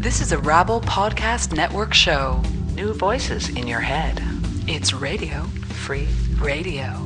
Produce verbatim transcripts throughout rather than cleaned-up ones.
This is a Rabble Podcast Network show. New voices in your head. It's Radio Free Radio.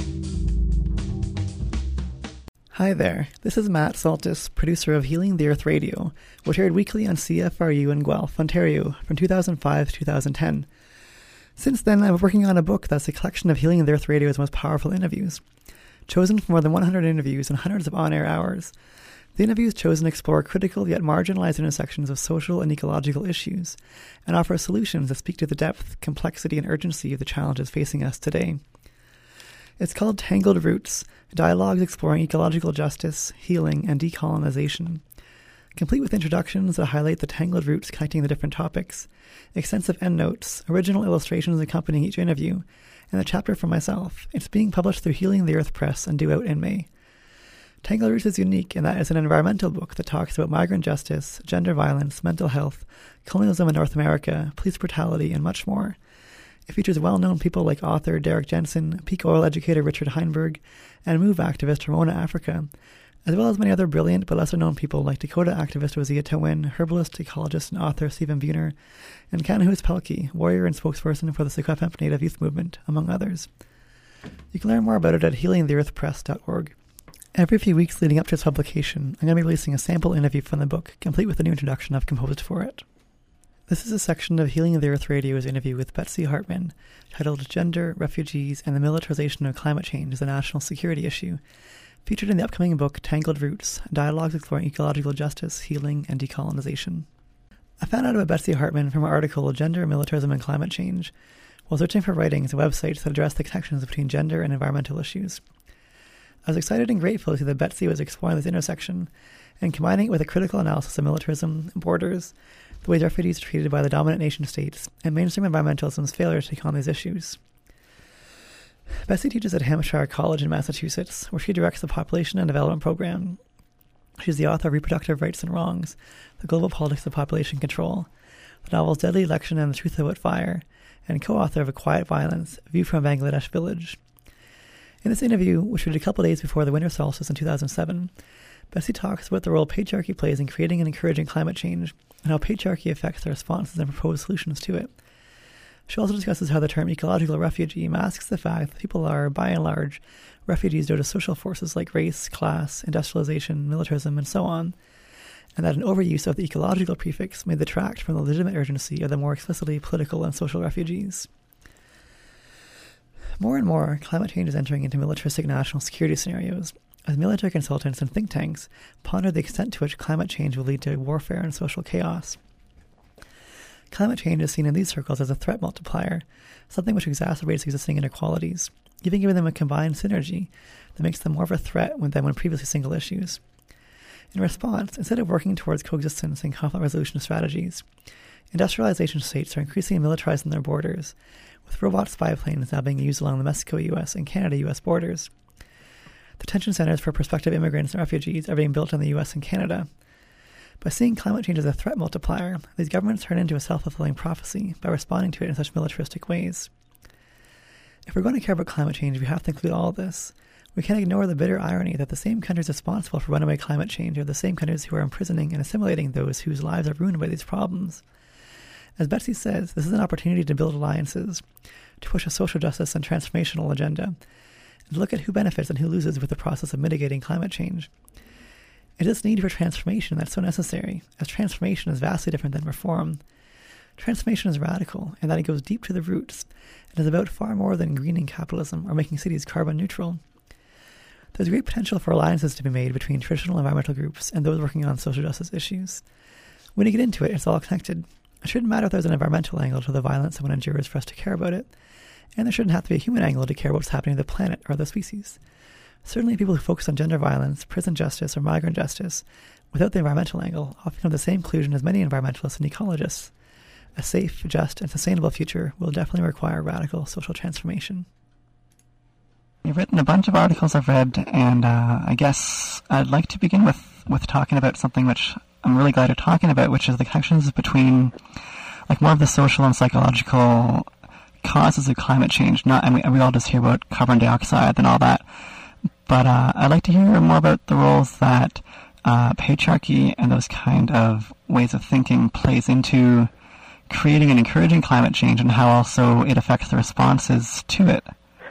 Hi there, this is Matt Saltis, producer of Healing the Earth Radio, which aired weekly on C F R U in Guelph, Ontario, from two thousand five to two thousand ten. Since then, I'm working on a book that's a collection of Healing the Earth Radio's most powerful interviews. Chosen from more than one hundred interviews and hundreds of on-air hours, the interviews chosen explore critical yet marginalized intersections of social and ecological issues, and offer solutions that speak to the depth, complexity, and urgency of the challenges facing us today. It's called Tangled Roots, Dialogues Exploring Ecological Justice, Healing, and Decolonization. Complete with introductions that highlight the tangled roots connecting the different topics, extensive endnotes, original illustrations accompanying each interview, and a chapter from myself. It's being published through Healing the Earth Press and due out in May. Tangled Roots is unique in that it's an environmental book that talks about migrant justice, gender violence, mental health, colonialism in North America, police brutality, and much more. It features well-known people like author Derek Jensen, peak oil educator Richard Heinberg, and MOVE activist Ramona Africa, as well as many other brilliant but lesser-known people like Dakota activist Wazia Tawin, herbalist, ecologist, and author Stephen Buhner, and Kanahus Pelkey, warrior and spokesperson for the Secwepemc Native Youth Movement, among others. You can learn more about it at healing the earth press dot org. Every few weeks leading up to its publication, I'm going to be releasing a sample interview from the book, complete with a new introduction I've composed for it. This is a section of Healing the Earth Radio's interview with Betsy Hartman, titled Gender, Refugees, and the Militarization of Climate Change as a National Security Issue, featured in the upcoming book Tangled Roots, Dialogues Exploring Ecological Justice, Healing, and Decolonization. I found out about Betsy Hartman from her article Gender, Militarism, and Climate Change, while searching for writings and websites that address the connections between gender and environmental issues. I was excited and grateful to see that Betsy was exploring this intersection and combining it with a critical analysis of militarism, borders, the ways refugees are treated by the dominant nation states, and mainstream environmentalism's failure to take on these issues. Betsy teaches at Hampshire College in Massachusetts, where she directs the Population and Development Program. She's the author of Reproductive Rights and Wrongs, The Global Politics of Population Control, the novels Deadly Election and The Truth About Fire, and co-author of A Quiet Violence, View from a Bangladesh Village. In this interview, which we did a couple days before the winter solstice in two thousand seven, Betsy talks about the role patriarchy plays in creating and encouraging climate change, and how patriarchy affects the responses and proposed solutions to it. She also discusses how the term ecological refugee masks the fact that people are, by and large, refugees due to social forces like race, class, industrialization, militarism, and so on, and that an overuse of the ecological prefix may detract from the legitimate urgency of the more explicitly political and social refugees. More and more, climate change is entering into militaristic national security scenarios, as military consultants and think tanks ponder the extent to which climate change will lead to warfare and social chaos. Climate change is seen in these circles as a threat multiplier, something which exacerbates existing inequalities, even giving them a combined synergy that makes them more of a threat than when previously single issues. In response, instead of working towards coexistence and conflict resolution strategies, industrialization states are increasingly militarizing their borders, with robot spy planes now being used along the Mexico-U S and Canada-U S borders. Detention centers for prospective immigrants and refugees are being built in the U S and Canada. By seeing climate change as a threat multiplier, these governments turn into a self-fulfilling prophecy by responding to it in such militaristic ways. If we're going to care about climate change, we have to include all of this. We can't ignore the bitter irony that the same countries responsible for runaway climate change are the same countries who are imprisoning and assimilating those whose lives are ruined by these problems. As Betsy says, this is an opportunity to build alliances, to push a social justice and transformational agenda, and to look at who benefits and who loses with the process of mitigating climate change. It is this need for transformation that's so necessary, as transformation is vastly different than reform. Transformation is radical, in that it goes deep to the roots, and is about far more than greening capitalism or making cities carbon neutral. There's great potential for alliances to be made between traditional environmental groups and those working on social justice issues. When you get into it, it's all connected. It shouldn't matter if there's an environmental angle to the violence someone endures for us to care about it, and there shouldn't have to be a human angle to care about what's happening to the planet or the species. Certainly people who focus on gender violence, prison justice, or migrant justice, without the environmental angle, often have the same conclusion as many environmentalists and ecologists. A safe, just, and sustainable future will definitely require radical social transformation. You've written a bunch of articles I've read, and uh, I guess I'd like to begin with, with talking about something which I'm really glad you're talking about, which is the connections between like more of the social and psychological causes of climate change. Not, and we, we all just hear about carbon dioxide and all that, but uh, I'd like to hear more about the roles that uh, patriarchy and those kind of ways of thinking plays into creating and encouraging climate change, and how also it affects the responses to it.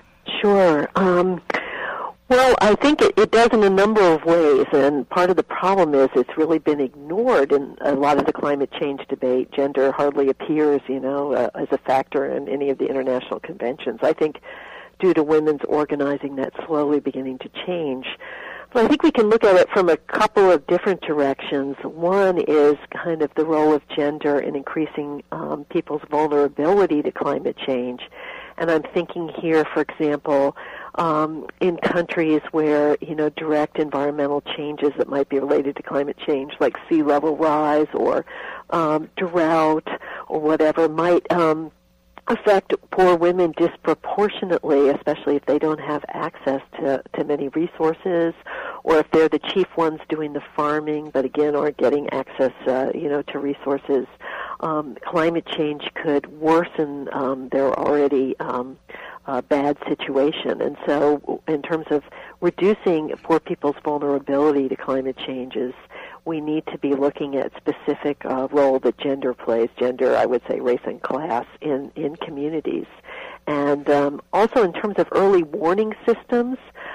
Sure. Um, well, I think it, it does in a number of ways, and part of the problem is it's really been ignored in a lot of the climate change debate. Gender hardly appears, you know, uh, as a factor in any of the international conventions. I think due to women's organizing, that's slowly beginning to change. But I think we can look at it from a couple of different directions. One is kind of the role of gender in increasing um, people's vulnerability to climate change. And I'm thinking here, for example, um, in countries where, you know, direct environmental changes that might be related to climate change, like sea level rise or um, drought or whatever, might um, affect poor women disproportionately, especially if they don't have access to, to many resources, or if they're the chief ones doing the farming, but again aren't getting access, uh, you know, to resources. Um, climate change could worsen um, their already um, uh, bad situation. And so in terms of reducing poor people's vulnerability to climate changes, we need to be looking at specific uh, role that gender plays, gender, I would say race and class, in, in communities. And um, also in terms of early warning systems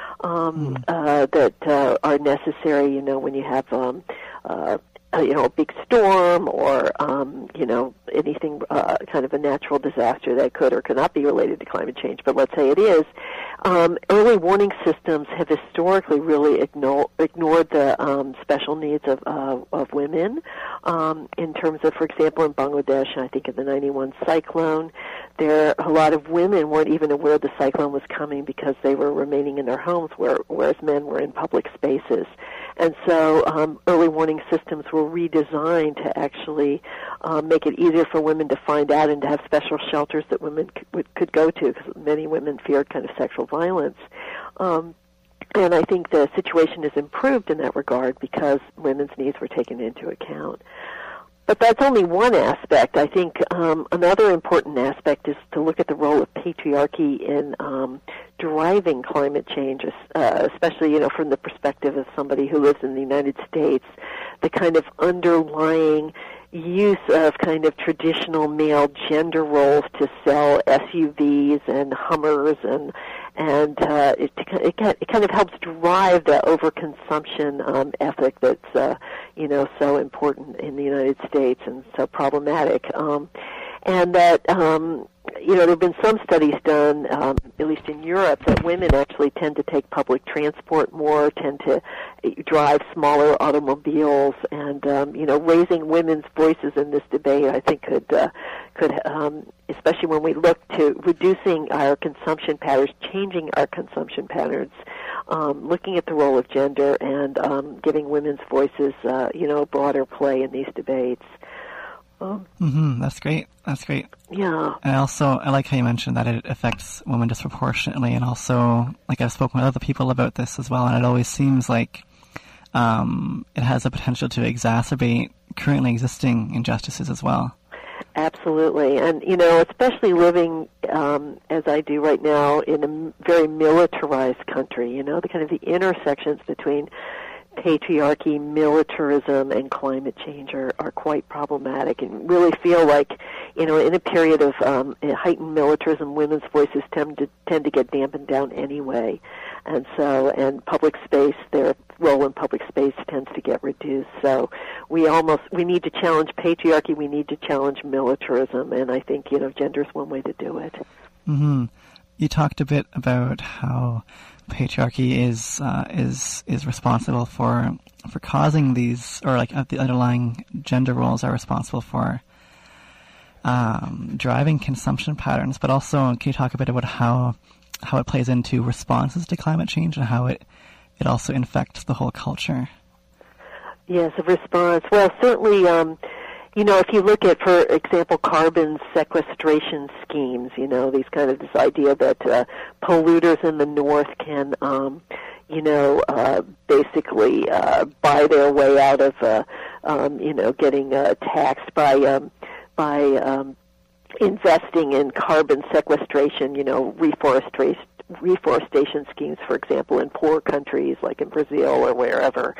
um, mm. uh, that uh, are necessary, you know, when you have um, uh, Uh, you know, a big storm or, um, you know, anything, uh, kind of a natural disaster that could or could not be related to climate change, but let's say it is. Um, early warning systems have historically really igno- ignored the um, special needs of uh, of women um, in terms of, for example, in Bangladesh, I think in the ninety-one cyclone, there a lot of women weren't even aware the cyclone was coming because they were remaining in their homes, where, whereas men were in public spaces. And so um, early warning systems were redesigned to actually um, make it easier for women to find out and to have special shelters that women could, could go to, because many women feared kind of sexual violence. Um, and I think the situation has improved in that regard because women's needs were taken into account. But that's only one aspect. I think um, another important aspect is to look at the role of patriarchy in um, driving climate change, uh, especially, you know, from the perspective of somebody who lives in the United States, the kind of underlying use of kind of traditional male gender roles to sell S U Vs and Hummers, and and uh, it, it it kind of helps drive the overconsumption um, ethic that's uh, you know so important in the United States and so problematic. Um, and that um, you know there have been some studies done, um, at least in Europe, that women actually tend to take public transport more, tend to drive smaller automobiles, and um, you know raising women's voices in this debate, I think could uh, could um, especially when we look to reducing our consumption patterns, changing our consumption patterns, um, looking at the role of gender and um, giving women's voices uh, you know a broader play in these debates. Um, mm-hmm. That's great. That's great. Yeah. And also, I like how you mentioned that it affects women disproportionately, and also, like, I've spoken with other people about this as well, and it always seems like um, it has the potential to exacerbate currently existing injustices as well. Absolutely. And, you know, especially living, um, as I do right now, in a very militarized country, you know, the kind of the intersections between patriarchy, militarism, and climate change are, are quite problematic, and really feel like, you know, in a period of um, heightened militarism, women's voices tend to tend to get dampened down anyway, and so and public space, their role in public space tends to get reduced. So we almost we need to challenge patriarchy, we need to challenge militarism, and I think you know gender is one way to do it. Mm-hmm. You talked a bit about how patriarchy is uh, is is responsible for for causing these, or like uh, the underlying gender roles are responsible for um, driving consumption patterns. But also, can you talk a bit about how how it plays into responses to climate change and how it it also infects the whole culture? Yes, a response. Well, certainly. Um, You know, if you look at, for example, carbon sequestration schemes, you know, these kind of this idea that uh, polluters in the north can, um, you know, uh, basically uh, buy their way out of, uh, um, you know, getting uh, taxed by um, by um, investing in carbon sequestration, you know, reforestation. reforestation schemes, for example, in poor countries like in Brazil or wherever.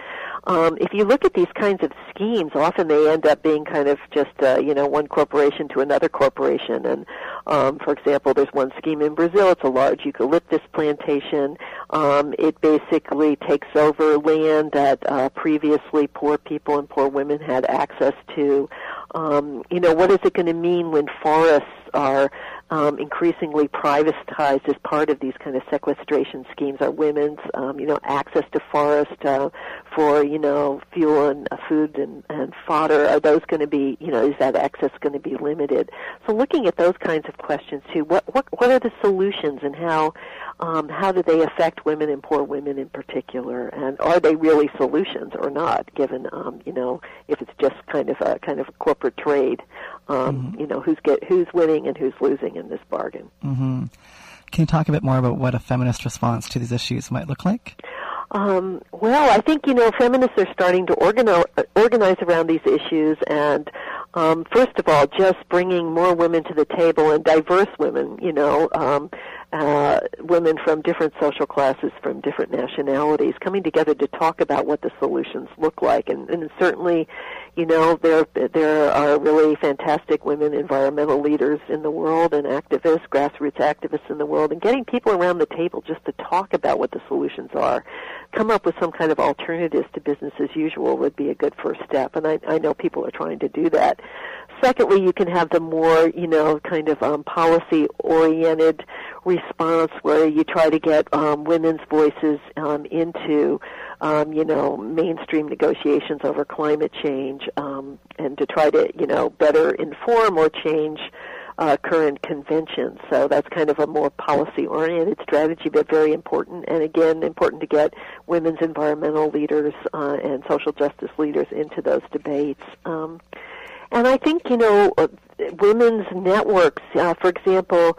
um, if you look at these kinds of schemes, often they end up being kind of just, uh, you know, one corporation to another corporation. And, um, for example, there's one scheme in Brazil. It's a large eucalyptus plantation. Um, it basically takes over land that uh, previously poor people and poor women had access to. Um, you know, what is it going to mean when forests are um, increasingly privatized as part of these kind of sequestration schemes? Are women's, um, you know, access to forest uh, for, you know, fuel and uh, food and, and fodder, are those going to be, you know, is that access going to be limited? So looking at those kinds of questions too, what what, what are the solutions, and how um, how do they affect women and poor women in particular, and are they really solutions or not? Given, um, you know, if it's just kind of a kind of a corporate trade, um, mm-hmm. you know, who's get who's winning and who's losing in this bargain. Mm-hmm. Can you talk a bit more about what a feminist response to these issues might look like? Um, well, I think, you know, feminists are starting to organize, organize around these issues, and um, first of all, just bringing more women to the table, and diverse women, you know, um, uh, women from different social classes, from different nationalities, coming together to talk about what the solutions look like. And, and certainly, you know, there there are really fantastic women environmental leaders in the world, and activists, grassroots activists in the world, and getting people around the table just to talk about what the solutions are, come up with some kind of alternatives to business as usual would be a good first step. And I, I know people are trying to do that. Secondly, you can have the more, you know, kind of um, policy-oriented response where you try to get um, women's voices um, into, um, you know, mainstream negotiations over climate change, um, and to try to, you know, better inform or change uh, current conventions. So that's kind of a more policy-oriented strategy, but very important. And again, important to get women's environmental leaders uh, and social justice leaders into those debates. Um, And I think, you know, uh, women's networks, uh, for example,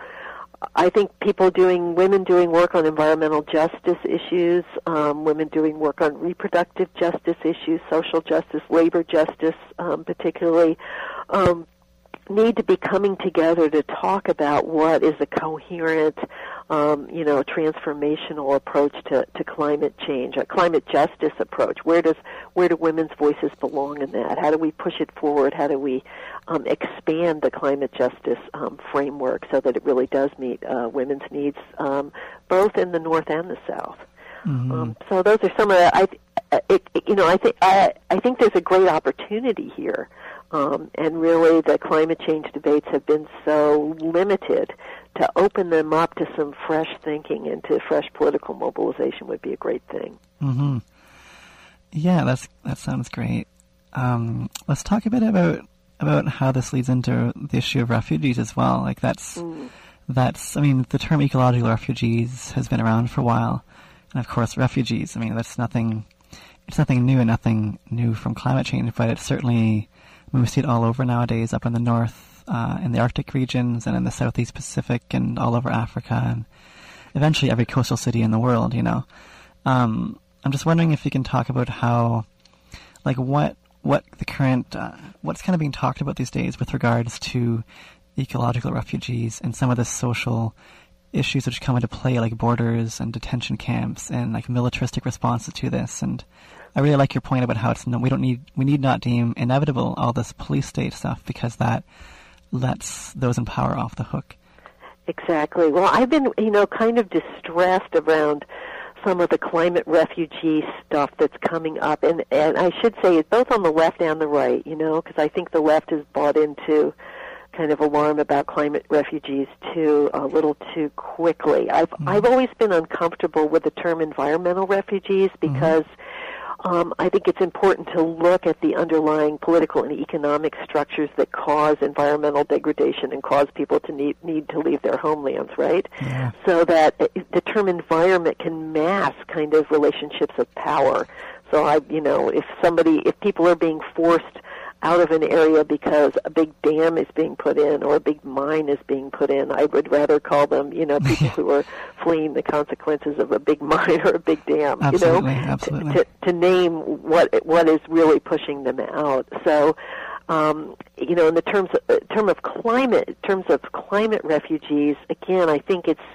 I think people doing, women doing work on environmental justice issues, um, women doing work on reproductive justice issues, social justice, labor justice, um, particularly, um, need to be coming together to talk about what is a coherent, um, you know, transformational approach to, to climate change, a climate justice approach. Where does where do women's voices belong in that? How do we push it forward? How do we um, expand the climate justice um, framework so that it really does meet uh, women's needs, um, both in the North and the South? Mm-hmm. Um, so those are some of the. I, it, it, you know, I think I, I think there's a great opportunity here. Um, and really, the climate change debates have been so limited. To open them up to some fresh thinking and to fresh political mobilization would be a great thing. Mm-hmm. Yeah, that's that sounds great. Um, let's talk a bit about about how this leads into the issue of refugees as well. Like that's mm. that's. I mean, the term ecological refugees has been around for a while, and of course, refugees. I mean, that's nothing. It's nothing new, and nothing new from climate change, but it's certainly. I mean, we see it all over nowadays, up in the north, uh, in the Arctic regions, and in the Southeast Pacific, and all over Africa, and eventually every coastal city in the world, you know. Um, I'm just wondering if you can talk about how, like, what what the current, uh, what's kind of being talked about these days with regards to ecological refugees and some of the social issues which come into play, like borders and detention camps and, like, militaristic responses to this. And I really like your point about how it's no, we don't need we need not deem inevitable all this police state stuff, because that lets those in power off the hook. Exactly. Well, I've been, you know, kind of distressed around some of the climate refugee stuff that's coming up, and and I should say it's both on the left and the right, you know, because I think the left has bought into kind of alarm about climate refugees too a little too quickly. I've mm-hmm. I've always been uncomfortable with the term environmental refugees because. Mm-hmm. Um, I think it's important to look at the underlying political and economic structures that cause environmental degradation and cause people to need, need to leave their homelands, right? Yeah. So that the term environment can mask kind of relationships of power. So I, you know, if somebody, if people are being forced out of an area because a big dam is being put in or a big mine is being put in, I would rather call them, you know, people who are fleeing the consequences of a big mine or a big dam. Absolutely, you know, absolutely. To, to, to name what what is really pushing them out. So, um, you know, in the terms of, term of climate, in terms of climate refugees, again, I think it's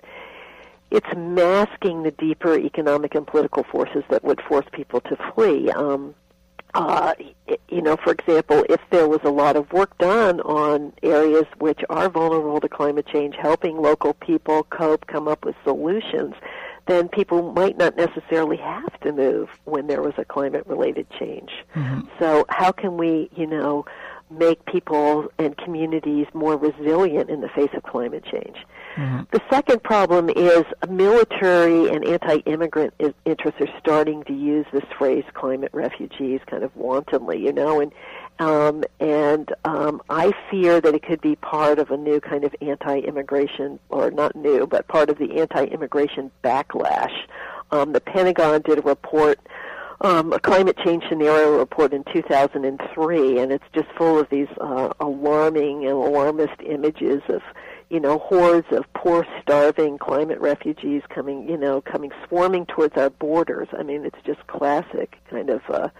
it's masking the deeper economic and political forces that would force people to flee. Um, uh, you know, for example, if there was a lot of work done on areas which are vulnerable to climate change, helping local people cope, come up with solutions, then people might not necessarily have to move when there was a climate-related change. Mm-hmm. So how can we, you know, make people and communities more resilient in the face of climate change? Mm-hmm. The second problem is military and anti-immigrant is, interests are starting to use this phrase climate refugees kind of wantonly, you know, and um, and um, I fear that it could be part of a new kind of anti-immigration, or not new, but part of the anti-immigration backlash. Um, the Pentagon did a report, Um, a climate change scenario report in two thousand three, and it's just full of these uh, alarming and alarmist images of, you know, hordes of poor, starving climate refugees coming, you know, coming swarming towards our borders. I mean, it's just classic kind of uh,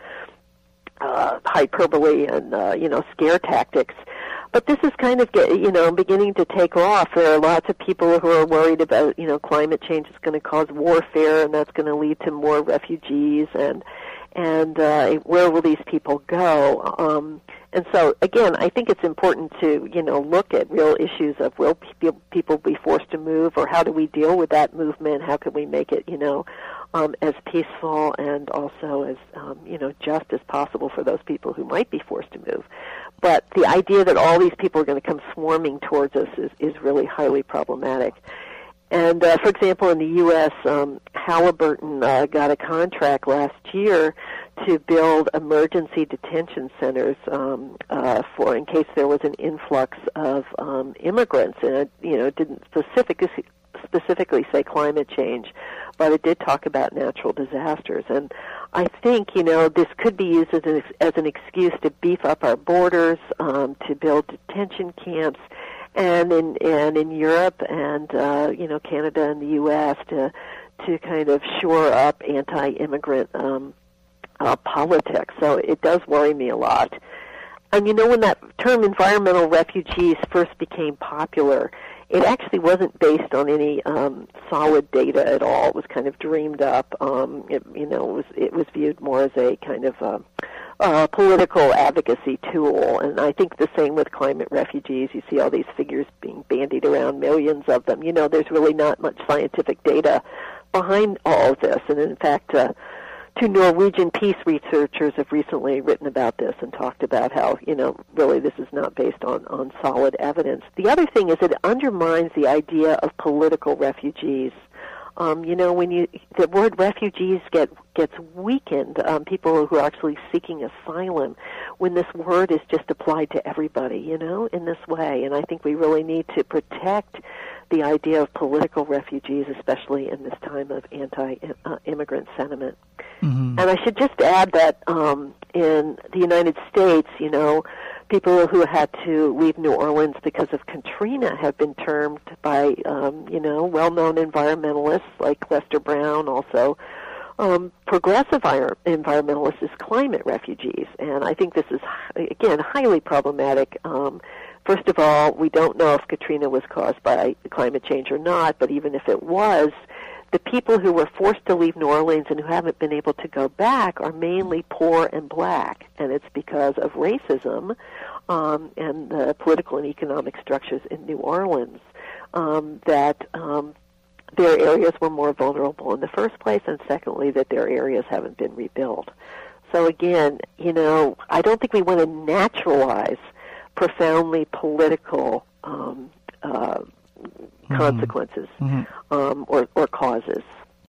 uh, hyperbole and, uh, you know, scare tactics. But this is kind of, get, you know, beginning to take off. There are lots of people who are worried about, you know, climate change is going to cause warfare, and that's going to lead to more refugees, and and uh, where will these people go? Um, and so, again, I think it's important to, you know, look at real issues of will pe- people be forced to move, or how do we deal with that movement? How can we make it, you know, um, as peaceful and also as, um, you know, just as possible for those people who might be forced to move? But the idea that all these people are going to come swarming towards us is, is really highly problematic. And, uh, for example, in the U S, um, Halliburton uh, got a contract last year to build emergency detention centers um, uh, for in case there was an influx of um, immigrants. And it, you know, it didn't specifically specifically say climate change, but it did talk about natural disasters. And I think, you know, this could be used as an, as an excuse to beef up our borders, um, to build detention camps, and in and in Europe and uh, you know, Canada and the U S to to kind of shore up anti-immigrant um, uh, politics. So it does worry me a lot. And you know, when that term environmental refugees first became popular, it actually wasn't based on any um, solid data at all. It was kind of dreamed up. Um, it, you know, it was it was viewed more as a kind of uh, uh, political advocacy tool. And I think the same with climate refugees. You see all these figures being bandied around, millions of them. You know, there's really not much scientific data behind all of this. And in fact, uh, two Norwegian peace researchers have recently written about this and talked about how, you know, really this is not based on, on solid evidence. The other thing is it undermines the idea of political refugees. Um, you know, when you the word refugees get gets weakened, um, people who are actually seeking asylum, when this word is just applied to everybody, you know, in this way. And I think we really need to protect the idea of political refugees, especially in this time of anti-immigrant sentiment. Mm-hmm. And I should just add that um, in the United States, you know, people who had to leave New Orleans because of Katrina have been termed by, um, you know, well-known environmentalists like Lester Brown, also um, progressive environmentalists, as climate refugees. And I think this is, again, highly problematic. Um, first of all, we don't know if Katrina was caused by climate change or not, but even if it was, the people who were forced to leave New Orleans and who haven't been able to go back are mainly poor and black, and it's because of racism um, and the political and economic structures in New Orleans um, that um, their areas were more vulnerable in the first place, and secondly, that their areas haven't been rebuilt. So again, you know, I don't think we want to naturalize profoundly political um, uh, consequences mm-hmm. um, or, or causes.